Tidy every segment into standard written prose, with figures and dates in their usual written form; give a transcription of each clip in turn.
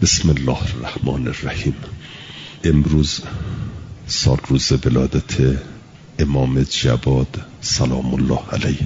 بسم الله الرحمن الرحیم. امروز سال روز ولادت امام جواد سلام الله علیه.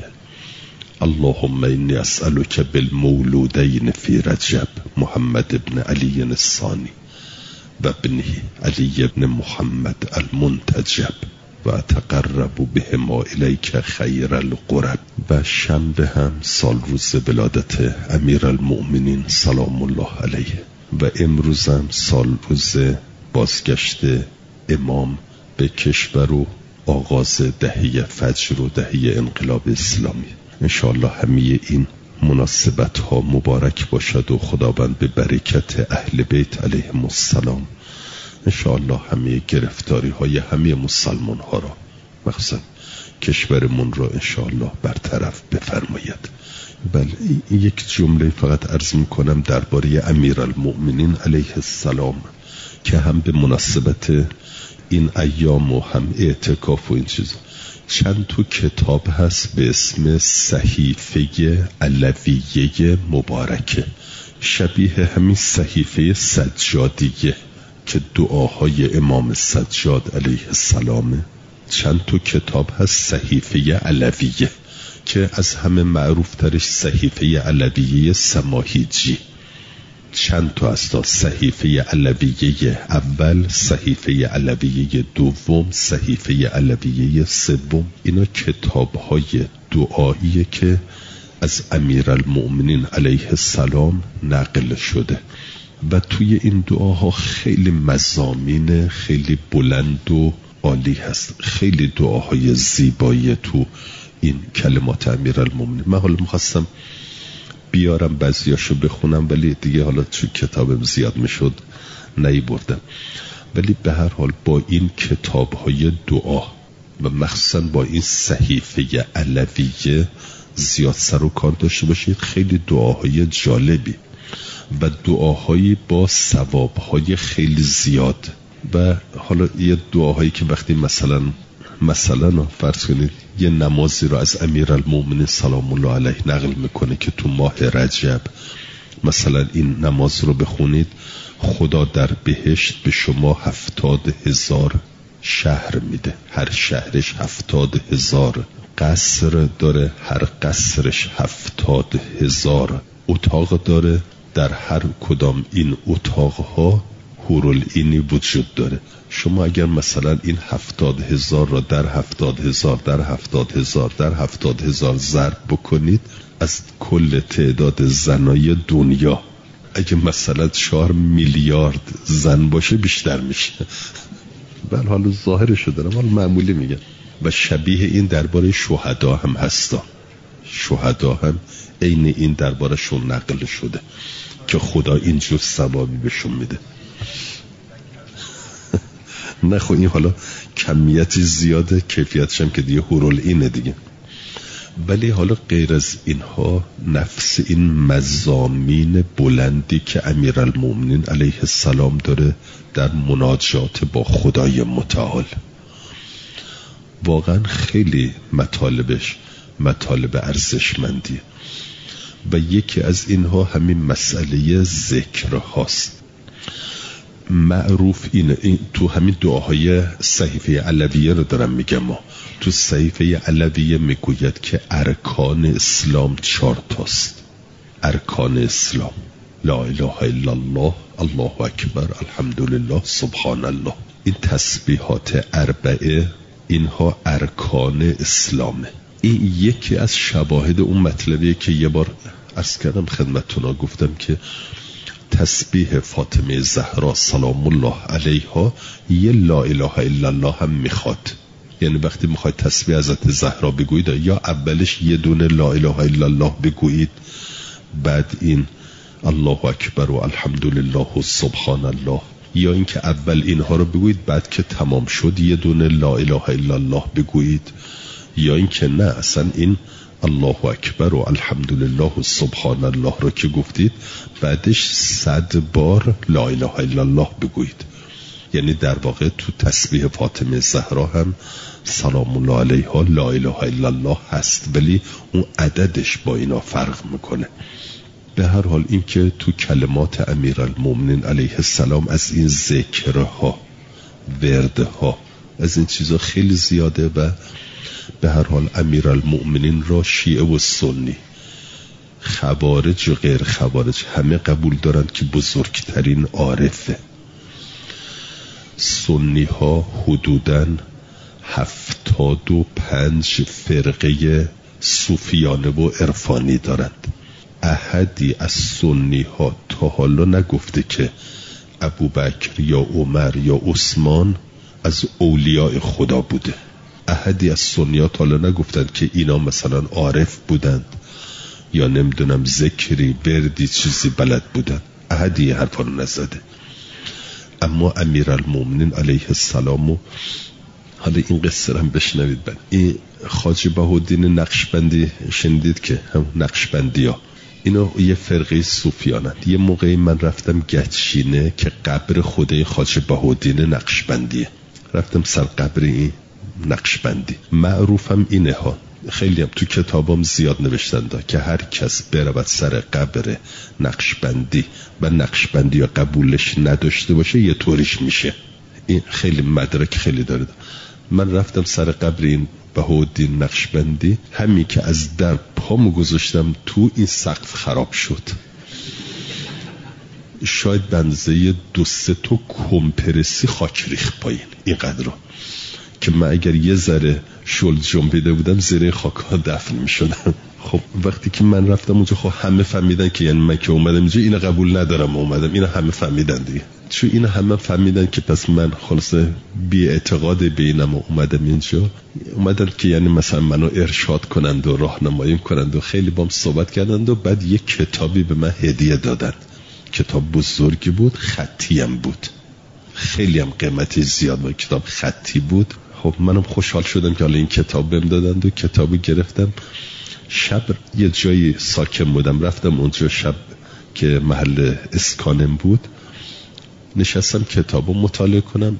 اللهم انی اسألک بالمولودین فی رجب محمد ابن علی الثانی و ابنه علی ابن محمد المنتجب و اتقرب بهما الیک خیر القرب. و شنبه هم سال روز ولادت امیرالمؤمنین سلام الله علیه و امروز هم سال روز بازگشت امام به کشور و آغاز دهه فجر و دهه انقلاب اسلامی. انشاءالله همه این مناسبت ها مبارک باشد و خداوند به برکت اهل بیت علیهم السلام انشاءالله همه گرفتاری های همه مسلمان ها را مخصوصا کشورمون را انشاءالله برطرف بفرماید. بله، یک جمله فقط عرض میکنم درباره امیرالمؤمنین علیه السلام که هم به مناسبت این ایام و هم اعتکاف و این چیزا. چند تا کتاب هست به اسم صحیفه علویه مبارکه، شبیه همین صحیفه سجادیه که دعاهای امام سجاد علیه السلامه. چند تا کتاب هست صحیفه علویه که از همه معروف ترش صحیفه علویه سماحیجی. چند تا از صحیفه علویه اول، صحیفه علویه دوم، صحیفه علویه سوم. اینا کتاب‌های دعاییه که از امیرالمؤمنین علیه السلام نقل شده و توی این دعاها خیلی مضامین خیلی بلند و عالی هست، خیلی دعاهای زیبایی تو این کلمات امیرالمؤمنین. من حالا می‌خواستم بیارم بعضیاشو بخونم ولی دیگه حالا چون کتابم زیاد میشد نیاوردم، ولی به هر حال با این کتاب‌های دعا و مخصوصا با این صحیفه علویه زیاد سر و کار داشته باشید. خیلی دعاهای جالبی و دعاهایی با ثوابهای خیلی زیاد. و حالا یه دعاهایی که وقتی مثلا فرض کنید یه نمازی رو از امیرالمؤمنین سلام الله علیه نقل میکنه که تو ماه رجب مثلا این نماز رو بخونید، خدا در بهشت به شما 70,000 شهر میده، هر شهرش 70,000 قصر داره، هر قصرش 70,000 اتاق داره، در هر کدام این اتاقها حورالعینی وجود داره. شما اگر مثلا این 70,000 را در 70,000 در 70,000 در 70,000 ضرب بکنید از کل تعداد زنای دنیا، اگه مثلا 4 میلیارد زن باشه بیشتر میشه. بله حالا ظاهرشو دارم، حالا معمولی میگم. و شبیه این درباره شهدا هم هستا، شهدا هم عین این درباره شون نقل شده که خدا اینجور ثوابی بهشون میده. نخو این حالا کمیتی زیاده، کیفیتش هم که دیگه حورالعینه دیگه. ولی حالا غیر از اینها نفس این مضامین بلندی که امیرالمؤمنین علیه السلام داره در مناجات با خدای متعال، واقعا خیلی مطالب ارزشمندی. و یکی از اینها همین مسئله ذکر هاست. معروف این تو همین دعاهای صحیفه علویه رو دارم میگم. ما تو صحیفه علویه میگوید که ارکان اسلام 4 تاست. ارکان اسلام: لا اله الا الله، الله اکبر، الحمدلله، سبحان الله. این تسبیحات 4 اینها ارکان اسلامه. این یکی از شواهد اون مطلبیه که یه بار عرض کردم خدمتتون، گفتم که تسبیح فاطمه زهرا سلام الله علیها یه لا اله الا الله هم میخواد. یعنی وقتی میخواید تسبیح حضرت زهرا بگویید یا اولش یه دونه لا اله الا الله بگویید، بعد این الله اکبر و الحمدلله و سبحان الله، یا اینکه اول اینها رو بگویید بعد که تمام شد یه دونه لا اله الا الله بگویید، یا اینکه نه اصلا این الله اکبر و الحمدلله و سبحان الله رو که گفتید بعدش 100 بار لا اله الا الله بگویید. یعنی در واقع تو تسبیح فاطمه زهرا هم سلام الله علیها لا اله الا الله هست، ولی اون عددش با اینا فرق میکنه. به هر حال این که تو کلمات امیرالمومنین علیه السلام از این ذکرها، وردها، از این چیزا خیلی زیاده و به هر حال امیرالمومنین را شیعه و سنی، خوارج و غیر خوارج همه قبول دارند که بزرگترین عارفه. سنی ها حدوداً 75 فرقه صوفیانه و عرفانی دارند. احدی از سنی ها تا حالا نگفته که ابوبکر یا عمر یا عثمان از اولیاء خدا بوده. احدی از سنی ها تا حالا نگفتند که اینا مثلا عارف بودند یا نمیدونم ذکری بردی چیزی بلد بودند. احدی حرفا رو نزده. اما امیرالمومنین علیه السلام و حالا این قصه رو هم بشنوید. بعد این خواجه بهاءالدین نقشبندی شنیدید که هم نقشبندی ها اینا یه فرقه صوفیانند. یه موقعی من رفتم گچینه که قبر خود خواجه بهاءالدین نقشبندیه، رفتم سر قبر این نقشبندی. معروفم اینه ها، خیلی هم تو کتابام زیاد نوشتن که هر کس برود سر قبر نقشبندی و نقشبندی یا قبولش نداشته باشه یه طوریش میشه. این خیلی مدرک خیلی داره. من رفتم سر قبر این بهاءالدین نقشبندی، همین که از در پامو گذاشتم تو این سقف خراب شد. شاید بنزه 2-3 تا کمپرسی خاک ریخت پایین اینقدر که من اگر یه ذره شل جنبیده بودم زیر خاک ها دفن می شدم. خب وقتی که من رفتم اونجا خب همه فهمیدن که یعنی من که اومدم اینجا اینو قبول ندارم اومدم، اینو همه فهمیدن دیگه. چون اینو همه فهمیدن که پس من خلاصه بی اعتقاد بینم و اومدم اینجا. اومدن که یعنی مثلا منو ارشاد کنند و راهنمایی کنند و خیلی بام صحبت کردند و بعد یک کتابی به من هدیه دادند. کتاب بزرگی بود، خطی هم بود، خیلی هم قیمتی زیاد بود، کتاب خطی بود. خب منم خوشحال شدم که حالا این کتاب بهم دادند و کتابو گرفتم. شب یه جایی ساکن بودم، رفتم اونجا شب که محل اسکانم بود، نشستم کتابو مطالعه کنم.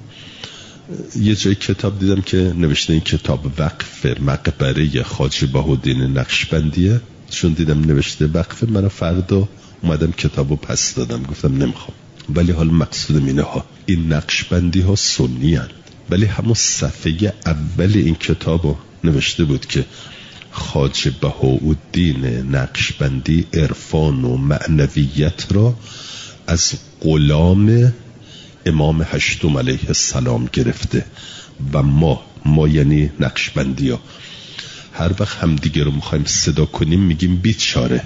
یه جایی کتاب دیدم که نوشته این کتاب وقف مقبره خواجه بهاءالدین نقشبندیه. چون دیدم نوشته وقف، من فردا اومدم کتابو پس دادم، گفتم نمیخوام. ولی حال مقصودم اینه ها، این نقشبندی ها سنی هن. ولی همون صفحه اول این کتابو نوشته بود که خواجه بهاءالدین نقشبندی عرفان و معنویت را از غلام امام هشتم علیه السلام گرفته و ما یعنی نقشبندی ها هر وقت همدیگه رو میخوایم صدا کنیم میگیم بیچاره.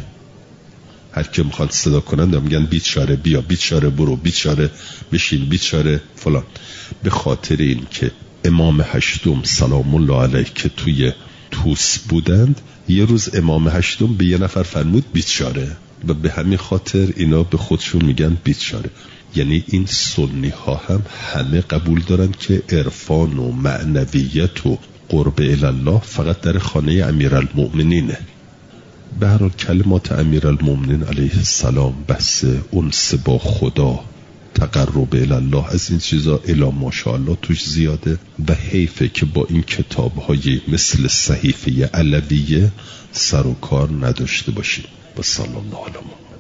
هر که میخواد صدا کنند میگن بیچاره بیا، بیچاره برو، بیچاره بشین، بیچاره فلان. به خاطر این که امام هشتم سلام الله علیه که توی توس بودند، یه روز امام هشتم به یه نفر فرمود بیچاره و به همین خاطر اینا به خودشون میگن بیچاره. یعنی این سنی ها هم همه قبول دارن که عرفان و معنویت و قرب الله فقط در خانه امیرالمؤمنینه. به هر حال کلمات امیرالمؤمنین علیه السلام بحث انس با خدا، تقرب الله، از این چیزا الی ماشاءالله توش زیاده و حیفه که با این کتاب‌های مثل صحیفه علویه سر و کار نداشته باشیم. و صلی الله علیه و